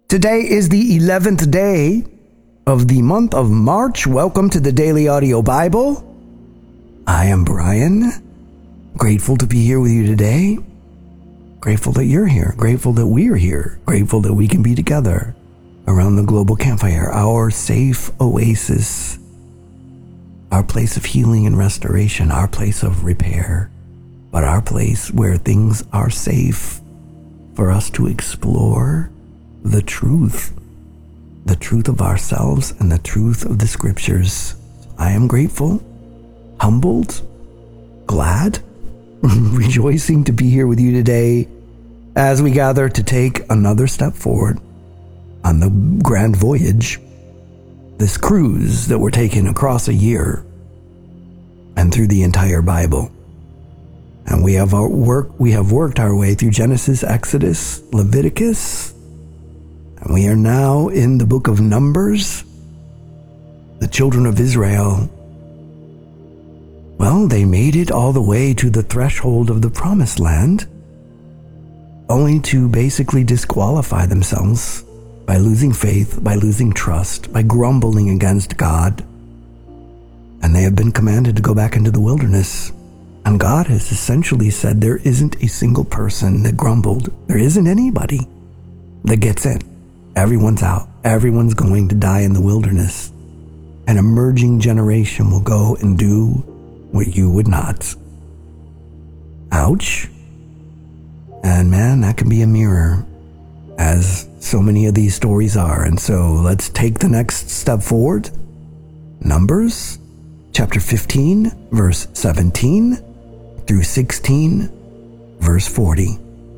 Today is the 11th day of the month of March. Welcome to the Daily Audio Bible. I am Brian. Grateful to be here with you today. Grateful that you're here. Grateful that we're here. Grateful that we can be together around the global campfire, our safe oasis, our place of healing and restoration, our place of repair, but our place where things are safe for us to explore the truth of ourselves and the truth of the scriptures. I am grateful, humbled, glad, rejoicing to be here with you today as we gather to take another step forward on the grand voyage, this cruise that we're taking across a year and through the entire Bible. And we have worked our way through Genesis, Exodus, Leviticus, and we are now in the book of Numbers. The children of Israel, well, they made it all the way to the threshold of the promised land, only to basically disqualify themselves by losing faith, by losing trust, by grumbling against God. And they have been commanded to go back into the wilderness. And God has essentially said there isn't a single person that grumbled. There isn't anybody that gets in. Everyone's out. Everyone's going to die in the wilderness. An emerging generation will go and do what you would not. Ouch. And man, that can be a mirror, as so many of these stories are. And so let's take the next step forward. Numbers chapter 15, verse 17 through 16, verse 40.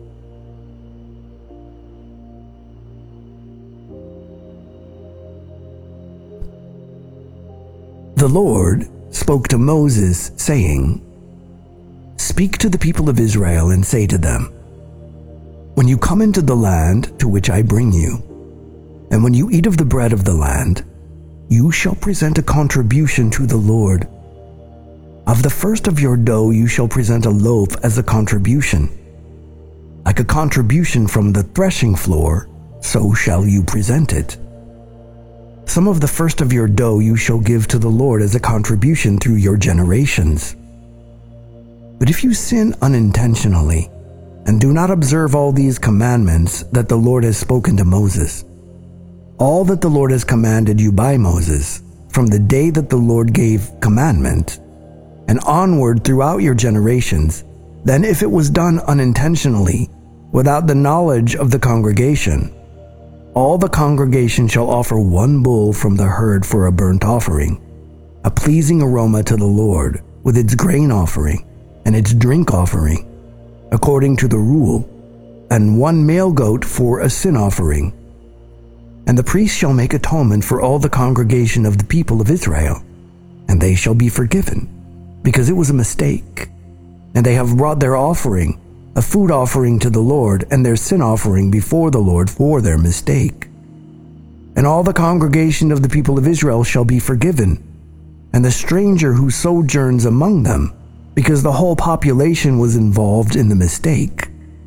The Lord spoke to Moses, saying, "Speak to the people of Israel and say to them, when you come into the land to which I bring you, and when you eat of the bread of the land, you shall present a contribution to the Lord. Of the first of your dough you shall present a loaf as a contribution. Like a contribution from the threshing floor, so shall you present it. Some of the first of your dough you shall give to the Lord as a contribution through your generations. But if you sin unintentionally, and do not observe all these commandments that the Lord has spoken to Moses, all that the Lord has commanded you by Moses, from the day that the Lord gave commandment, and onward throughout your generations, then if it was done unintentionally, without the knowledge of the congregation, all the congregation shall offer one bull from the herd for a burnt offering, a pleasing aroma to the Lord, with its grain offering and its drink offering, according to the rule, and one male goat for a sin offering. And the priest shall make atonement for all the congregation of the people of Israel, and they shall be forgiven, because it was a mistake. And they have brought their offering, a food offering to the Lord, and their sin offering before the Lord for their mistake. And all the congregation of the people of Israel shall be forgiven, and the stranger who sojourns among them, because the whole population was involved in the mistake.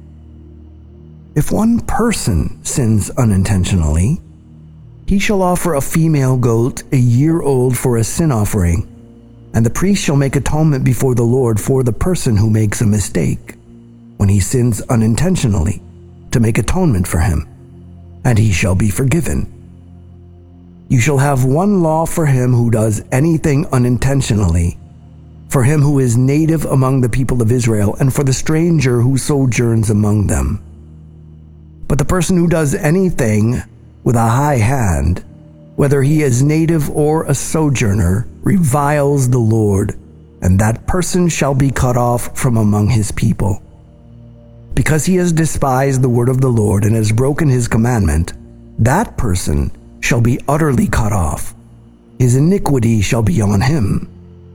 If one person sins unintentionally, he shall offer a female goat a year old for a sin offering, and the priest shall make atonement before the Lord for the person who makes a mistake, when he sins unintentionally, to make atonement for him, and he shall be forgiven. You shall have one law for him who does anything unintentionally, for him who is native among the people of Israel, and for the stranger who sojourns among them. But the person who does anything with a high hand, whether he is native or a sojourner, reviles the Lord, and that person shall be cut off from among his people. Because he has despised the word of the Lord and has broken his commandment, that person shall be utterly cut off. His iniquity shall be on him."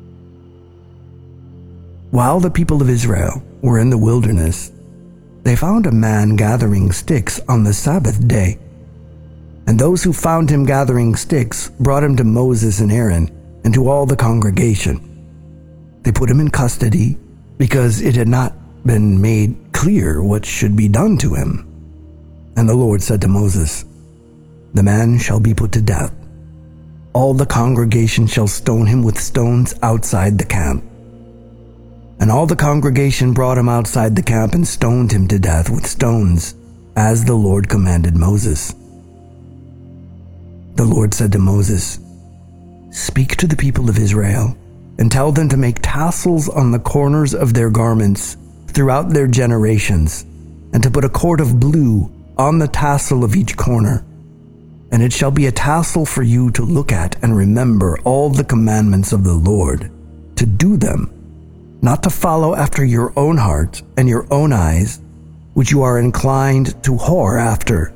While the people of Israel were in the wilderness, they found a man gathering sticks on the Sabbath day. And those who found him gathering sticks brought him to Moses and Aaron and to all the congregation. They put him in custody because it had not been made clear what should be done to him. And the Lord said to Moses, the man shall be put to death. All the congregation shall stone him with stones outside the camp. And all the congregation brought him outside the camp and stoned him to death with stones, as the Lord commanded Moses. The Lord said to Moses, "Speak to the people of Israel, and tell them to make tassels on the corners of their garments throughout their generations, and to put a cord of blue on the tassel of each corner. And it shall be a tassel for you to look at and remember all the commandments of the Lord, to do them, not to follow after your own heart and your own eyes, which you are inclined to whore after.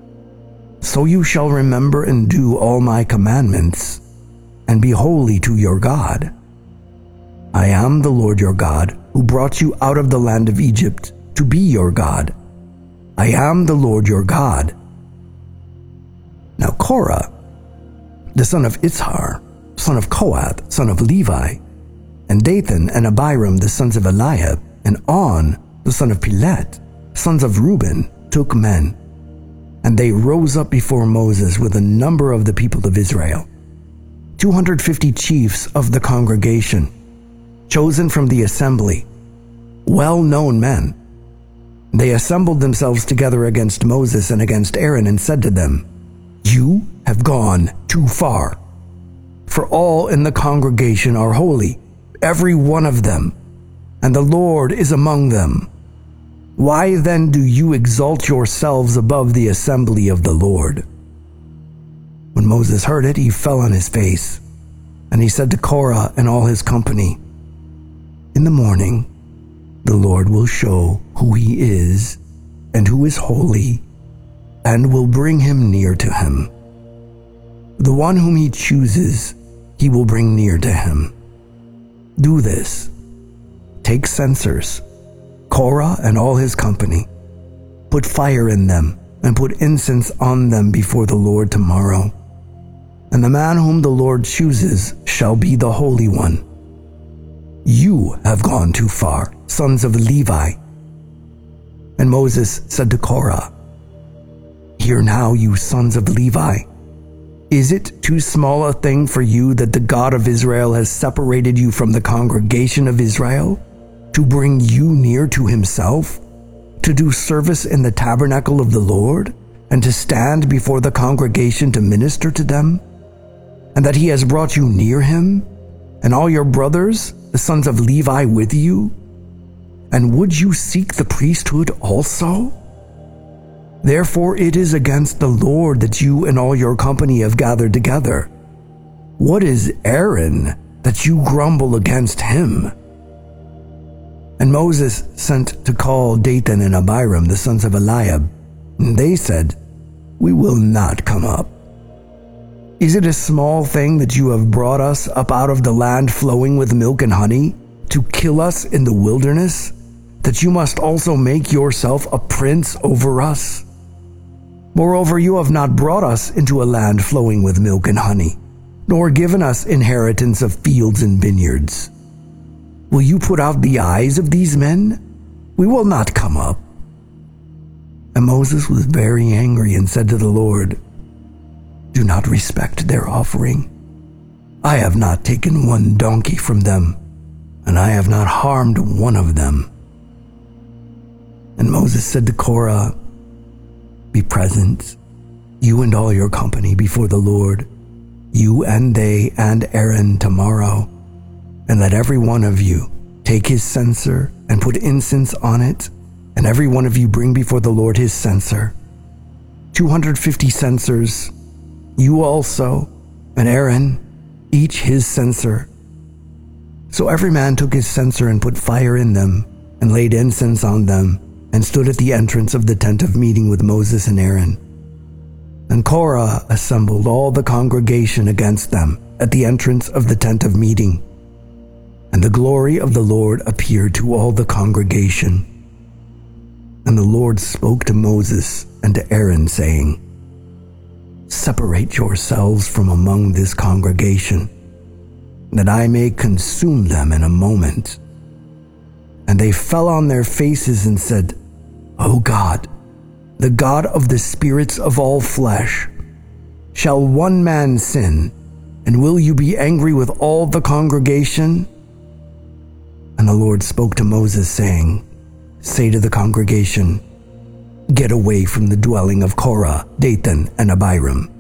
So you shall remember and do all my commandments, and be holy to your God. I am the Lord your God, who brought you out of the land of Egypt to be your God. I am the Lord your God." Now Korah, the son of Izhar, son of Kohath, son of Levi, and Dathan and Abiram, the sons of Eliab, and On, the son of Pelet, sons of Reuben, took men. And they rose up before Moses with a number of the people of Israel, 250 chiefs of the congregation, chosen from the assembly, well-known men. They assembled themselves together against Moses and against Aaron and said to them, "You have gone too far. For all in the congregation are holy, every one of them, and the Lord is among them. Why then do you exalt yourselves above the assembly of the Lord?" When Moses heard it, he fell on his face, and he said to Korah and all his company, "In the morning the Lord will show who he is and who is holy, and will bring him near to him. The one whom he chooses, he will bring near to him. Do this. Take censers, Korah and all his company. Put fire in them, and put incense on them before the Lord tomorrow. And the man whom the Lord chooses shall be the Holy One. You have gone too far, sons of Levi." And Moses said to Korah, "Hear now, you sons of Levi. Is it too small a thing for you that the God of Israel has separated you from the congregation of Israel, to bring you near to himself, to do service in the tabernacle of the Lord, and to stand before the congregation to minister to them? And that he has brought you near him, and all your brothers, the sons of Levi, with you? And would you seek the priesthood also? Therefore it is against the Lord that you and all your company have gathered together. What is Aaron that you grumble against him?" And Moses sent to call Dathan and Abiram, the sons of Eliab. And they said, "We will not come up. Is it a small thing that you have brought us up out of the land flowing with milk and honey, to kill us in the wilderness, that you must also make yourself a prince over us? Moreover, you have not brought us into a land flowing with milk and honey, nor given us inheritance of fields and vineyards. Will you put out the eyes of these men? We will not come up." And Moses was very angry and said to the Lord, "Do not respect their offering. I have not taken one donkey from them, and I have not harmed one of them." And Moses said to Korah, "Be present, you and all your company, before the Lord, you and they and Aaron tomorrow, and let every one of you take his censer and put incense on it, and every one of you bring before the Lord his censer, 250 censers, you also, and Aaron, each his censer." So every man took his censer and put fire in them, and laid incense on them, and stood at the entrance of the tent of meeting with Moses and Aaron. And Korah assembled all the congregation against them at the entrance of the tent of meeting. And the glory of the Lord appeared to all the congregation. And the Lord spoke to Moses and to Aaron, saying, "Separate yourselves from among this congregation, that I may consume them in a moment." And they fell on their faces and said, "O God, the God of the spirits of all flesh, Shall one man sin, and will you be angry with all the congregation?" And the Lord spoke to Moses, saying, "Say to the congregation, get away from the dwelling of Korah, Dathan, and Abiram."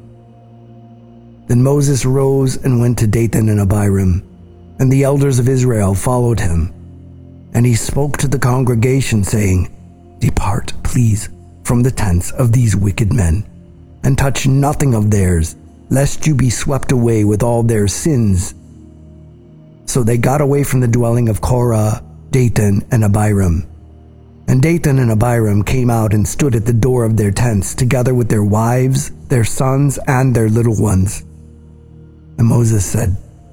Then Moses rose and went to Dathan and Abiram, and the elders of Israel followed him. And he spoke to the congregation, saying, "Depart, please, from the tents of these wicked men, and touch nothing of theirs, lest you be swept away with all their sins." So they got away from the dwelling of Korah, Dathan, and Abiram. And Dathan and Abiram came out and stood at the door of their tents, together with their wives, their sons, and their little ones. And Moses said,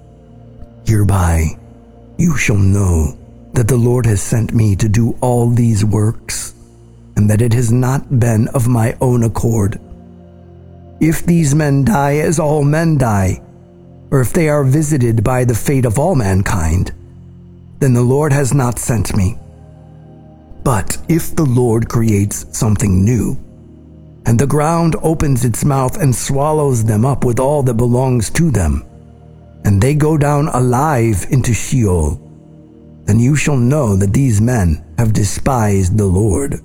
"Hereby you shall know that the Lord has sent me to do all these works, and that it has not been of my own accord. If these men die as all men die, or if they are visited by the fate of all mankind, then the Lord has not sent me. But if the Lord creates something new, and the ground opens its mouth and swallows them up with all that belongs to them, and they go down alive into Sheol, then you shall know that these men have despised the Lord."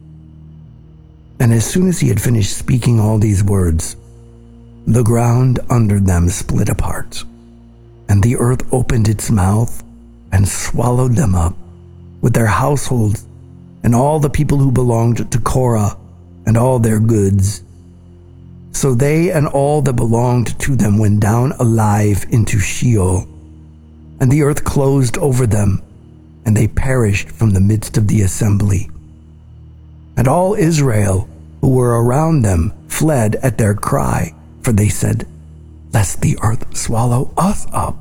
And as soon as he had finished speaking all these words, the ground under them split apart, and the earth opened its mouth and swallowed them up, with their households and all the people who belonged to Korah and all their goods. So they and all that belonged to them went down alive into Sheol, and the earth closed over them, and they perished from the midst of the assembly. And all Israel who were around them fled at their cry, for they said, "Lest the earth swallow us up."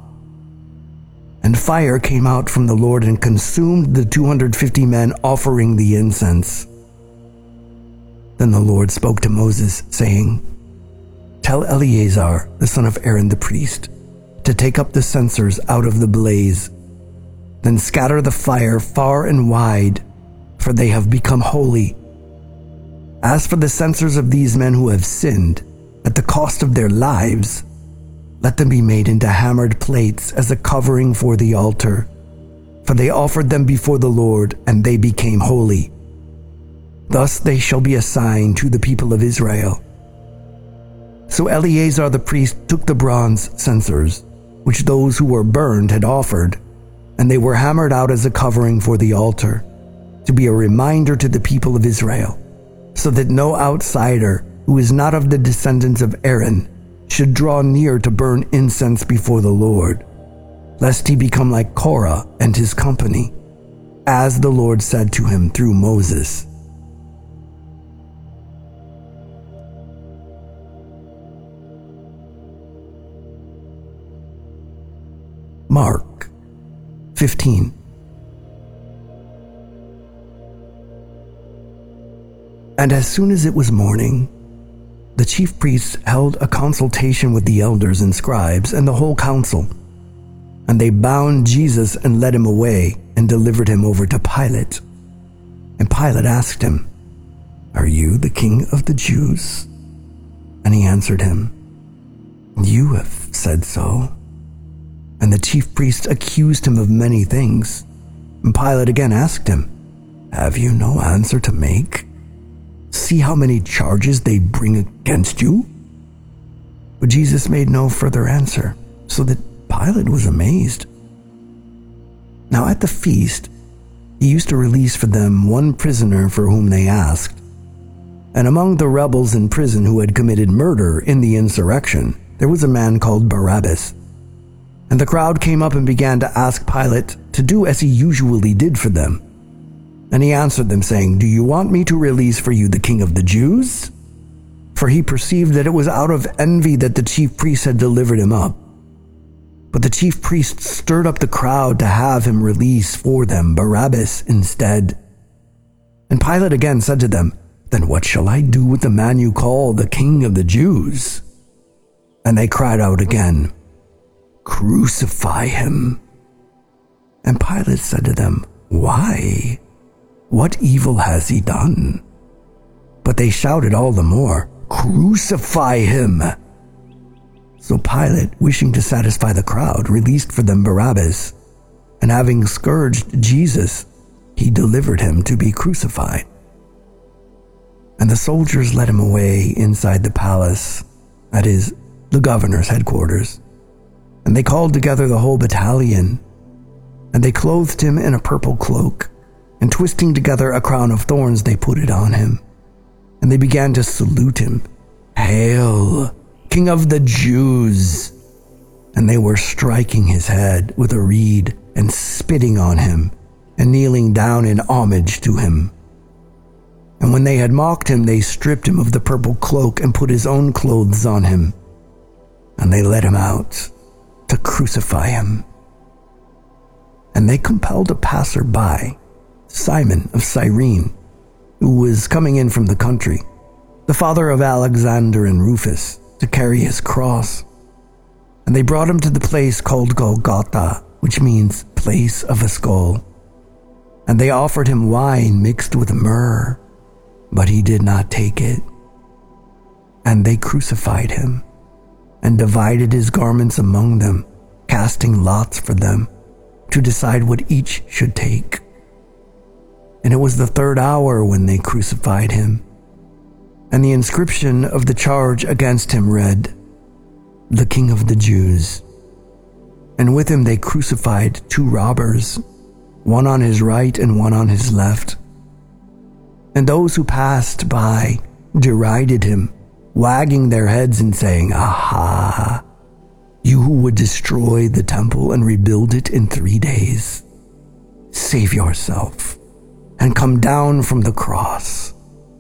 And fire came out from the Lord and consumed the 250 men offering the incense. Then the Lord spoke to Moses, saying, "Tell Eleazar, the son of Aaron the priest, to take up the censers out of the blaze. Then scatter the fire far and wide, for they have become holy. As for the censers of these men who have sinned, at the cost of their lives, let them be made into hammered plates as a covering for the altar, for they offered them before the Lord, and they became holy. Thus they shall be a sign to the people of Israel." So Eleazar the priest took the bronze censers, which those who were burned had offered, and they were hammered out as a covering for the altar, to be a reminder to the people of Israel, so that no outsider who is not of the descendants of Aaron should draw near to burn incense before the Lord, lest he become like Korah and his company, as the Lord said to him through Moses. Mark 15. And as soon as it was morning, the chief priests held a consultation with the elders and scribes and the whole council. And they bound Jesus and led him away and delivered him over to Pilate. And Pilate asked him, "Are you the king of the Jews?" And he answered him, "You have said so." And the chief priests accused him of many things. And Pilate again asked him, "Have you no answer to make? See how many charges they bring against you?" But Jesus made no further answer, so that Pilate was amazed. Now at the feast, he used to release for them one prisoner for whom they asked. And among the rebels in prison who had committed murder in the insurrection, there was a man called Barabbas. And the crowd came up and began to ask Pilate to do as he usually did for them. And he answered them, saying, "Do you want me to release for you the king of the Jews?" For he perceived that it was out of envy that the chief priests had delivered him up. But the chief priests stirred up the crowd to have him release for them Barabbas instead. And Pilate again said to them, "Then what shall I do with the man you call the king of the Jews?" And they cried out again, "Crucify him." And Pilate said to them, "Why? What evil has he done?" But they shouted all the more, "Crucify him!" So Pilate, wishing to satisfy the crowd, released for them Barabbas, and having scourged Jesus, he delivered him to be crucified. And the soldiers led him away inside the palace, that is, the governor's headquarters. And they called together the whole battalion, and they clothed him in a purple cloak, and twisting together a crown of thorns, they put it on him. And they began to salute him, "Hail, King of the Jews!" And they were striking his head with a reed and spitting on him and kneeling down in homage to him. And when they had mocked him, they stripped him of the purple cloak and put his own clothes on him. And they led him out to crucify him. And they compelled a passer-by, Simon of Cyrene, who was coming in from the country, the father of Alexander and Rufus, to carry his cross. And they brought him to the place called Golgotha, which means place of a skull. And they offered him wine mixed with myrrh, but he did not take it. And they crucified him, and divided his garments among them, casting lots for them, to decide what each should take. And it was the 3rd hour when they crucified him. And the inscription of the charge against him read, "The King of the Jews." And with him they crucified 2 robbers, one on his right and one on his left. And those who passed by derided him, wagging their heads and saying, "Aha, you who would destroy the temple and rebuild it in 3 days, save yourself and come down from the cross."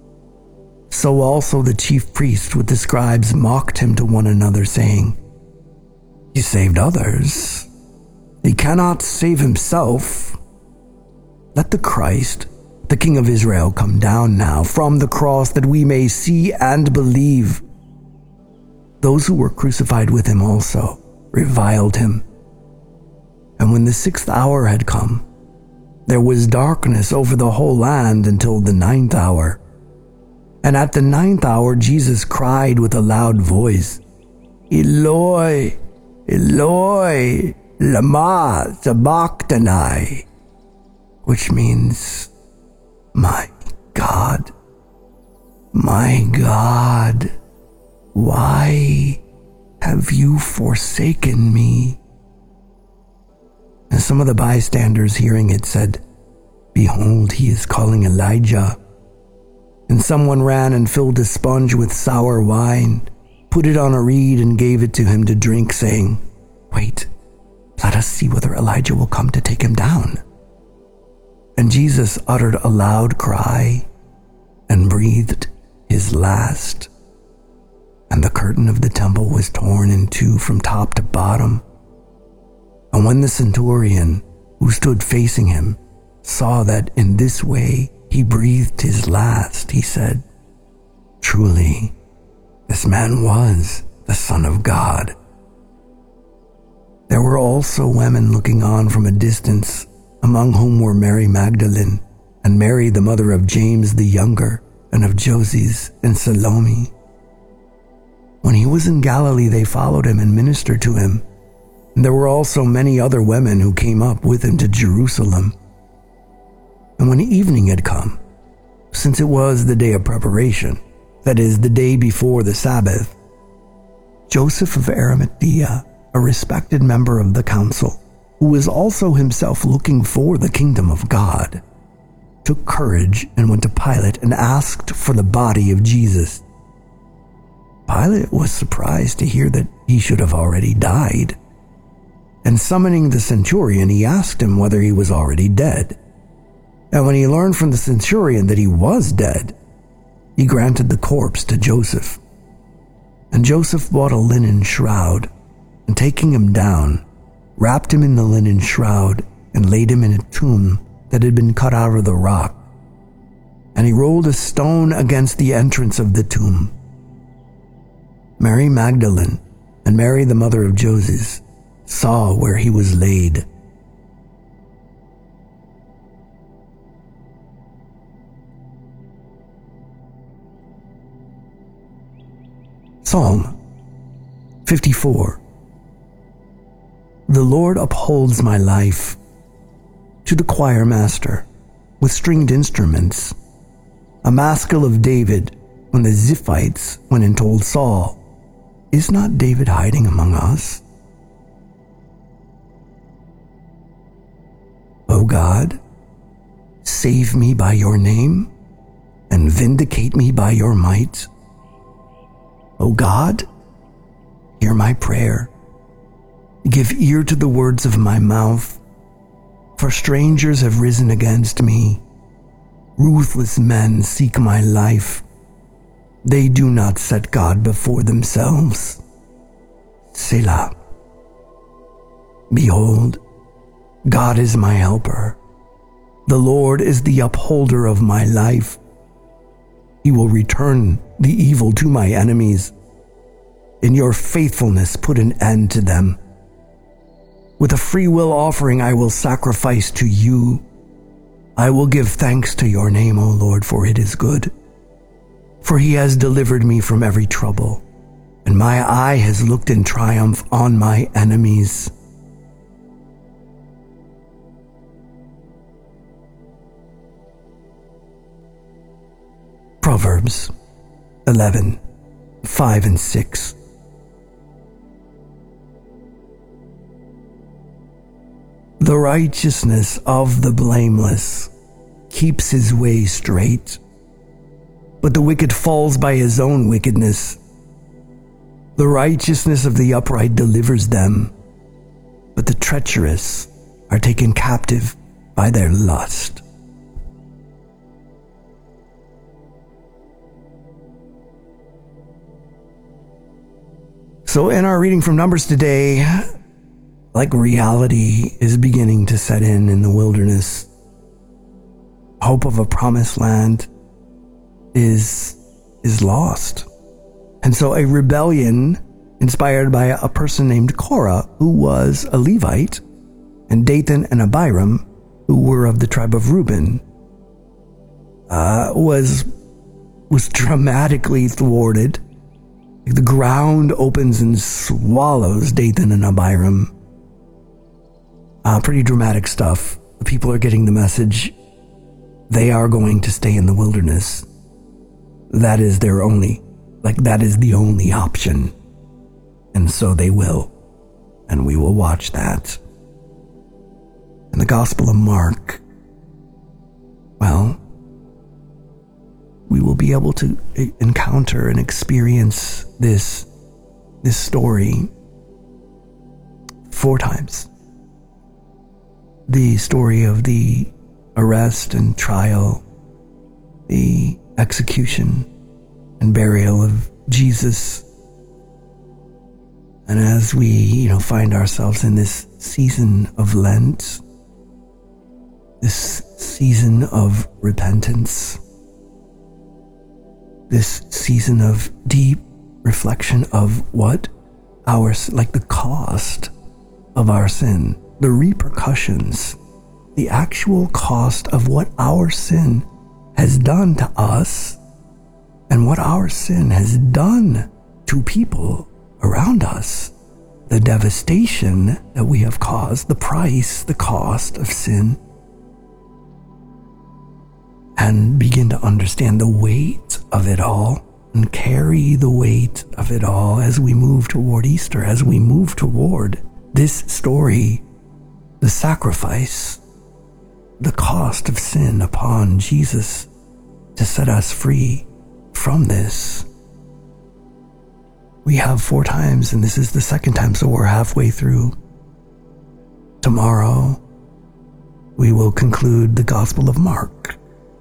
So also the chief priests with the scribes mocked him to one another, saying, "He saved others. He cannot save himself. Let the Christ, the King of Israel, come down now from the cross, that we may see and believe." Those who were crucified with him also reviled him. And when the 6th hour had come, there was darkness over the whole land until the 9th hour. And at the 9th hour Jesus cried with a loud voice, "Eloi, Eloi, lama sabachthani," which means, my God, why have you forsaken me?" And some of the bystanders hearing it said, "Behold, he is calling Elijah." And someone ran and filled a sponge with sour wine, put it on a reed and gave it to him to drink, saying, "Wait, let us see whether Elijah will come to take him down." And Jesus uttered a loud cry and breathed his last. And the curtain of the temple was torn in 2 from top to bottom. And when the centurion, who stood facing him, saw that in this way he breathed his last, he said, "Truly, this man was the Son of God." There were also women looking on from a distance, among whom were Mary Magdalene, and Mary the mother of James the younger, and of Joses and Salome. When he was in Galilee, they followed him and ministered to him. And there were also many other women who came up with him to Jerusalem. And when evening had come, since it was the day of preparation, that is, the day before the Sabbath, Joseph of Arimathea, a respected member of the council, who was also himself looking for the kingdom of God, took courage and went to Pilate and asked for the body of Jesus. Pilate was surprised to hear that he should have already died. And summoning the centurion, he asked him whether he was already dead. And when he learned from the centurion that he was dead, he granted the corpse to Joseph. And Joseph bought a linen shroud, and taking him down, wrapped him in the linen shroud, and laid him in a tomb that had been cut out of the rock. And he rolled a stone against the entrance of the tomb. Mary Magdalene and Mary the mother of Joses saw where he was laid. Psalm 54. The Lord upholds my life. To the choir master, with stringed instruments, a maskil of David, when the Ziphites went and told Saul, "Is not David hiding among us?" O God, save me by your name, and vindicate me by your might. O God, hear my prayer. Give ear to the words of my mouth. For strangers have risen against me. Ruthless men seek my life. They do not set God before themselves. Selah. Behold, God is my helper. The Lord is the upholder of my life. He will return the evil to my enemies. In your faithfulness put an end to them. With a free will offering I will sacrifice to you. I will give thanks to your name, O Lord, for it is good. For he has delivered me from every trouble, and my eye has looked in triumph on my enemies. Proverbs 11, 5 and 6. The righteousness of the blameless keeps his way straight, but the wicked falls by his own wickedness. The righteousness of the upright delivers them, but the treacherous are taken captive by their lust. So in our reading from Numbers today, like reality is beginning to set in the wilderness. Hope of a promised land is lost. And so a rebellion inspired by a person named Korah, who was a Levite, and Dathan and Abiram, who were of the tribe of Reuben, was dramatically thwarted. The ground opens and swallows Dathan and Abiram. Pretty dramatic stuff. The people are getting the message. They are going to stay in the wilderness. That is the only option. And so they will. And we will watch that. In the Gospel of Mark, well, we will be able to encounter and experience this story 4 times. The story of the arrest and trial, the execution and burial of Jesus. And as we, find ourselves in this season of Lent, this season of repentance, this season of deep reflection of the cost of our sin, the repercussions, the actual cost of what our sin has done to us and what our sin has done to people around us, the devastation that we have caused, the price, the cost of sin, and begin to understand the weight of it all and carry the weight of it all as we move toward Easter, as we move toward this story, the sacrifice, the cost of sin upon Jesus to set us free from this. We have 4 times, and this is the 2nd time, so we're halfway through. Tomorrow, we will conclude the Gospel of Mark.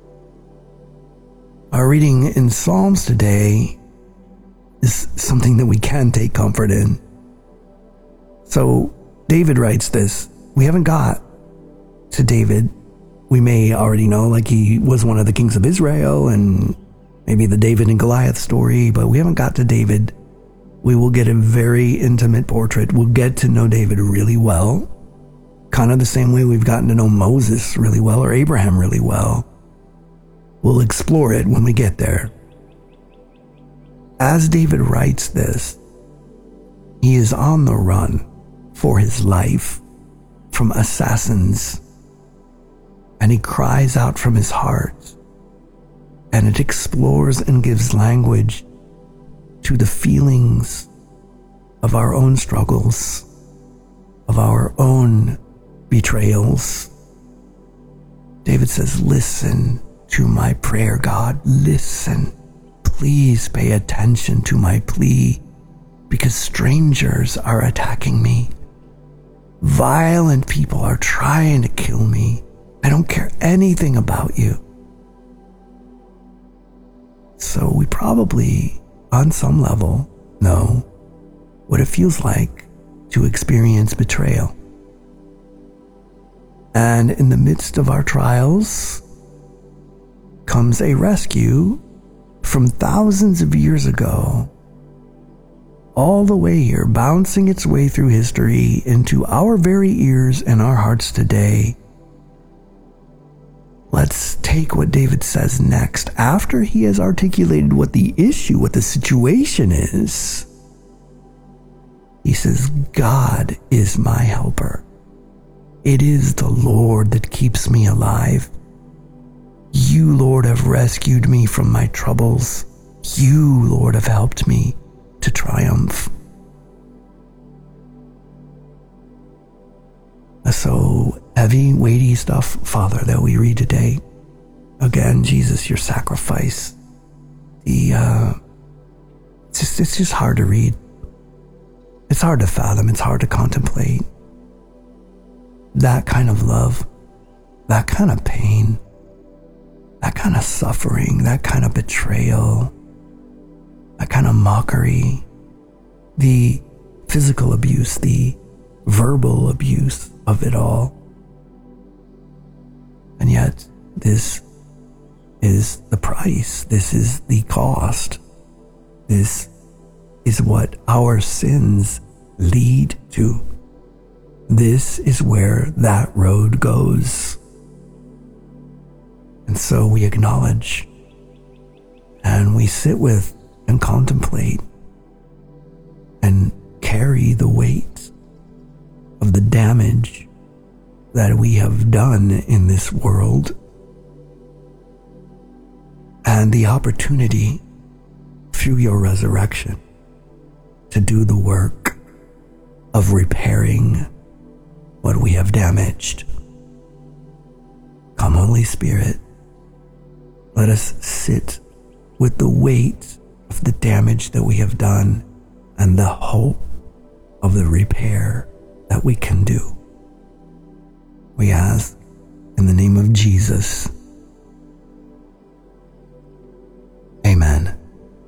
Our reading in Psalms today is something that we can take comfort in. So David writes this. We haven't got to David. We may already know, he was one of the kings of Israel, and maybe the David and Goliath story, but we haven't got to David. We will get a very intimate portrait. We'll get to know David really well, kind of the same way we've gotten to know Moses really well or Abraham really well. We'll explore it when we get there. As David writes this, He is on the run for his life from assassins, and he cries out from his heart, and it explores and gives language to the feelings of our own struggles, of our own betrayals. David says, listen to my prayer, God. Listen. Please pay attention to my plea, because strangers are attacking me. Violent people are trying to kill me. I don't care anything about you. So we probably, on some level, know what it feels like to experience betrayal. And in the midst of our trials comes a rescue from thousands of years ago, all the way here, bouncing its way through history into our very ears and our hearts today. Let's take what David says next, after he has articulated what the issue, what the situation is. He says, God is my helper. It is the Lord that keeps me alive. You, Lord, have rescued me from my troubles. You, Lord, have helped me to triumph. So heavy, weighty stuff, Father, that we read today. Again, Jesus, your sacrifice. It's just hard to read. It's hard to fathom. It's hard to contemplate. That kind of love, that kind of pain, that kind of suffering, that kind of betrayal, that kind of mockery, the physical abuse, the verbal abuse of it all. And yet, this is the price. This is the cost. This is what our sins lead to. This is where that road goes. And so we acknowledge and we sit with and contemplate and carry the weight of the damage that we have done in this world, and the opportunity through your resurrection to do the work of repairing what we have damaged. Come, Holy Spirit, let us sit with the weight of the damage that we have done and the hope of the repair that we can do. We ask in the name of Jesus. Amen.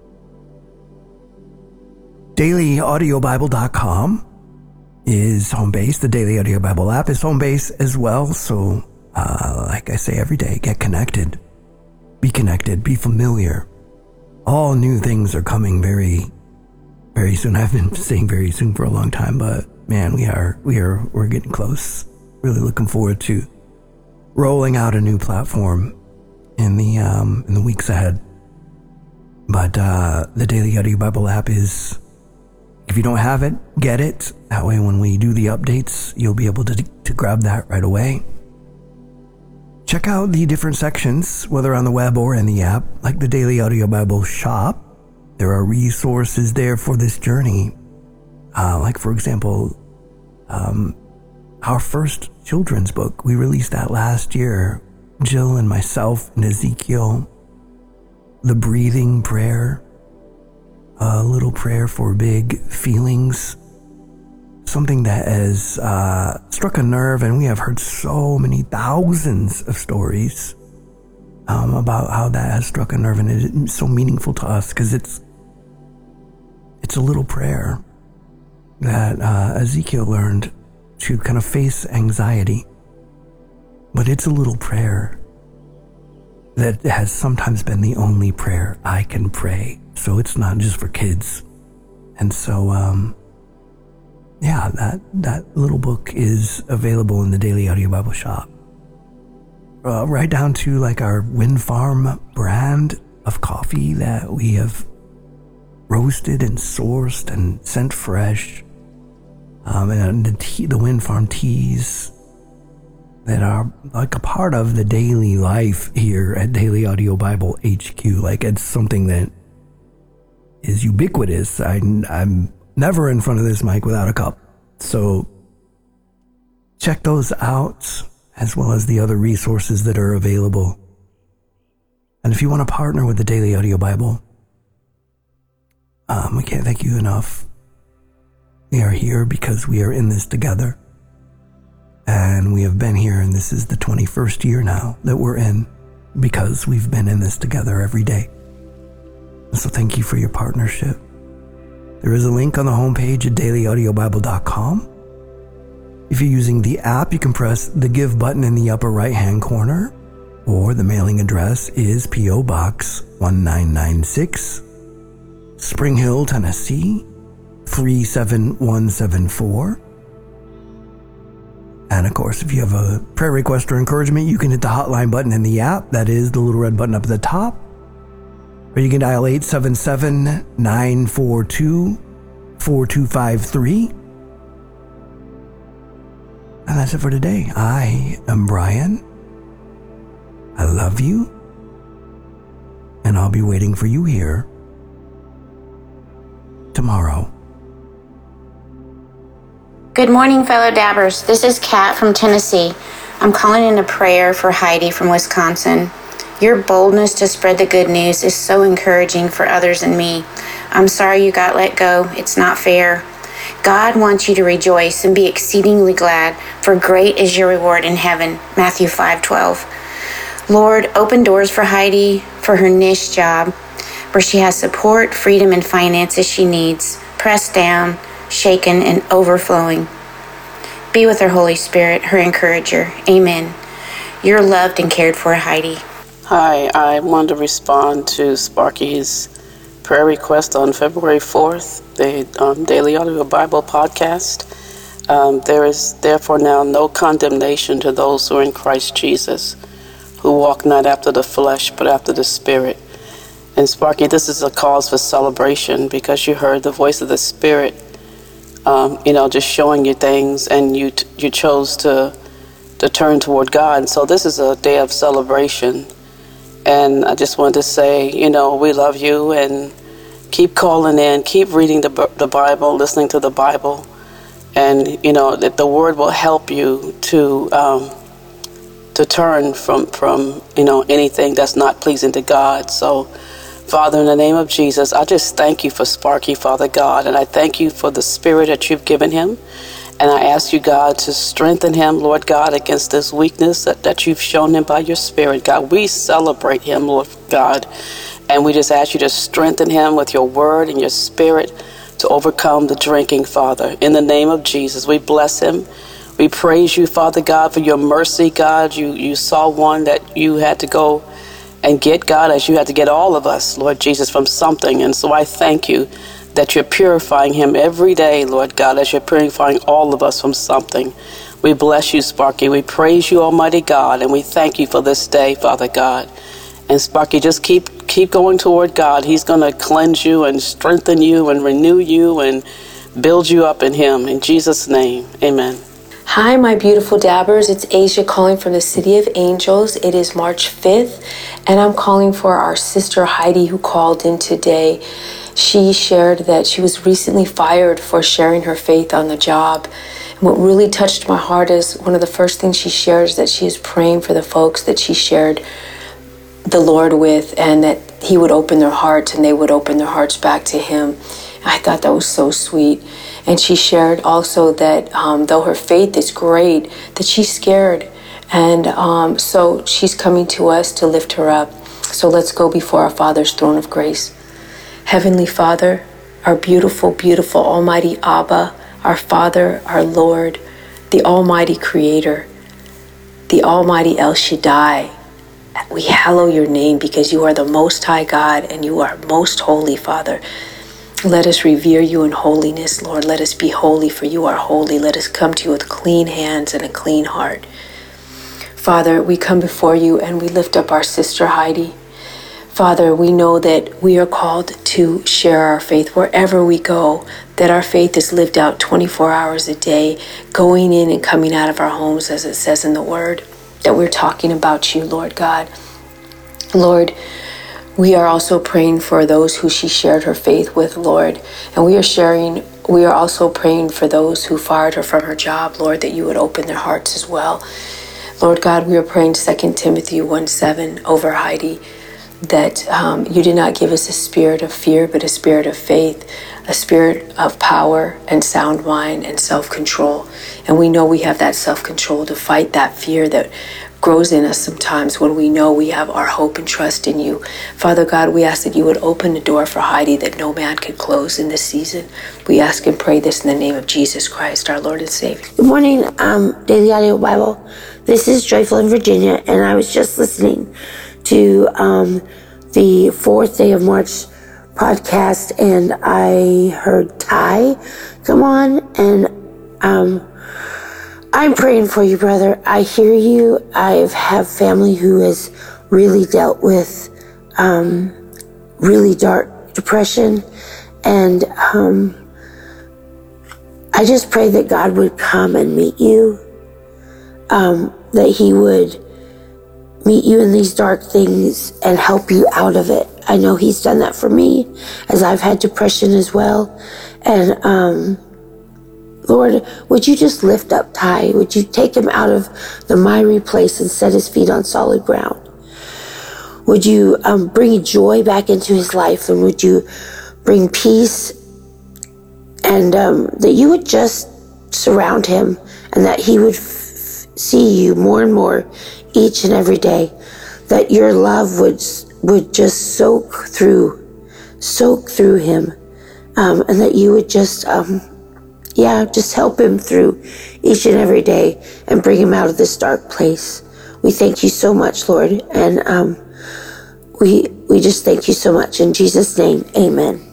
DailyAudioBible.com is home base. The Daily Audio Bible app is home base as well. So, like I say every day, get connected. Be connected. Be familiar. All new things are coming very, very soon. I've been saying very soon for a long time, but man, we're getting close. Really looking forward to rolling out a new platform in the weeks ahead. But the Daily Audio Bible app is, if you don't have it, get it. That way when we do the updates, you'll be able to grab that right away. Check out the different sections, whether on the web or in the app, like the Daily Audio Bible shop. There are resources there for this journey. Like, for example, our first children's book. We released that last year. Jill and myself and Ezekiel. The breathing prayer. A little prayer for big feelings. Something that has struck a nerve, and we have heard so many thousands of stories about how that has struck a nerve, and it's so meaningful to us because it's a little prayer that Ezekiel learned to kind of face anxiety. But it's a little prayer that has sometimes been the only prayer I can pray. So it's not just for kids. And so, that little book is available in the Daily Audio Bible shop. Right down to like our Wind Farm brand of coffee that we have roasted and sourced and sent fresh and the Wind Farm teas that are like a part of the daily life here at Daily Audio Bible HQ. Like, it's something that is ubiquitous. I'm never in front of this mic without a cup. So check those out, as well as the other resources that are available. And if you want to partner with the Daily Audio Bible, we can't thank you enough. We are here because we are in this together. And we have been here, and this is the 21st year now that we're in, because we've been in this together every day. So thank you for your partnership. There is a link on the homepage at dailyaudiobible.com. If you're using the app, you can press the Give button in the upper right-hand corner, or the mailing address is P.O. Box 1996, Spring Hill, Tennessee, 37174. And of course, if you have a prayer request or encouragement, you can hit the hotline button in the app. That is the little red button up at the top. Or you can dial 877-942-4253. And that's it for today. I am Brian. I love you. And I'll be waiting for you here tomorrow. Good morning, fellow Dabbers. This is Kat from Tennessee. I'm calling in a prayer for Heidi from Wisconsin. Your boldness to spread the good news is so encouraging for others and me. I'm sorry you got let go. It's not fair. God wants you to rejoice and be exceedingly glad, for great is your reward in heaven. Matthew 5:12. Lord, open doors for Heidi for her niche job, where she has support, freedom, and finances she needs, pressed down, shaken, and overflowing. Be with her, Holy Spirit, her encourager. Amen. You're loved and cared for, Heidi. Hi, I wanted to respond to Sparky's prayer request on February 4th, the Daily Audio Bible podcast. There is therefore now no condemnation to those who are in Christ Jesus, who walk not after the flesh, but after the Spirit. And Sparky, this is a cause for celebration, because you heard the voice of the Spirit, just showing you things, and you chose to turn toward God. So this is a day of celebration. And I just wanted to say, we love you, and keep calling in, keep reading the Bible, listening to the Bible, and that the Word will help you to turn from anything that's not pleasing to God. So, Father, in the name of Jesus, I just thank you for Sparky, Father God, and I thank you for the Spirit that you've given him. And I ask you, God, to strengthen him, Lord God, against this weakness that you've shown him by your Spirit. God, we celebrate him, Lord God, and we just ask you to strengthen him with your word and your Spirit to overcome the drinking, Father. In the name of Jesus, we bless him. We praise you, Father God, for your mercy, God. You saw one that you had to go and get, God, as you had to get all of us, Lord Jesus, from something. And so I thank you that you're purifying him every day, Lord God, as you're purifying all of us from something. We bless you, Sparky. We praise you, Almighty God, and we thank you for this day, Father God. And Sparky, just keep going toward God. He's going to cleanse you and strengthen you and renew you and build you up in him. In Jesus' name, amen. Hi, my beautiful dabbers. It's Asia calling from the City of Angels. It is March 5th, and I'm calling for our sister Heidi, who called in today. She shared that she was recently fired for sharing her faith on the job. And what really touched my heart is one of the first things she shared is that she is praying for the folks that she shared the Lord with, and that he would open their hearts and they would open their hearts back to him. I thought that was so sweet. And she shared also that though her faith is great, that she's scared. And so she's coming to us to lift her up. So let's go before our Father's throne of grace. Heavenly Father, our beautiful, beautiful Almighty Abba, our Father, our Lord, the Almighty Creator, the Almighty El Shaddai, we hallow your name because you are the Most High God and you are most holy, Father. Let us revere you in holiness, Lord. Let us be holy, for you are holy. Let us come to you with clean hands and a clean heart. Father, we come before you and we lift up our sister Heidi. Father, we know that we are called to share our faith wherever we go, that our faith is lived out 24 hours a day, going in and coming out of our homes, as it says in the Word, that we're talking about you, Lord God. Lord, we are also praying for those who she shared her faith with, Lord, and we are also praying for those who fired her from her job, Lord, that you would open their hearts as well. Lord God, we are praying 2 Timothy 1:7 over Heidi, that you did not give us a spirit of fear, but a spirit of faith, a spirit of power and sound mind and self-control. And we know we have that self-control to fight that fear that grows in us sometimes when we know we have our hope and trust in you. Father God, we ask that you would open the door for Heidi that no man can close in this season. We ask and pray this in the name of Jesus Christ, our Lord and Savior. Good morning, Daily Audio Bible. This is Joyful in Virginia, and I was just listening to the 4th day of March podcast, and I heard Ty come on, and I'm praying for you, brother. I hear you. I have family who has really dealt with really dark depression, and I just pray that God would come and meet you, that he would meet you in these dark things and help you out of it. I know he's done that for me, as I've had depression as well. And Lord, would you just lift up Ty? Would you take him out of the miry place and set his feet on solid ground? Would you bring joy back into his life, and would you bring peace, and that you would just surround him, and that he would see you more and more each and every day, that your love would just soak through him, and that you would just help him through each and every day and bring him out of this dark place. We thank you so much, Lord, and we just thank you so much. In Jesus' name, amen.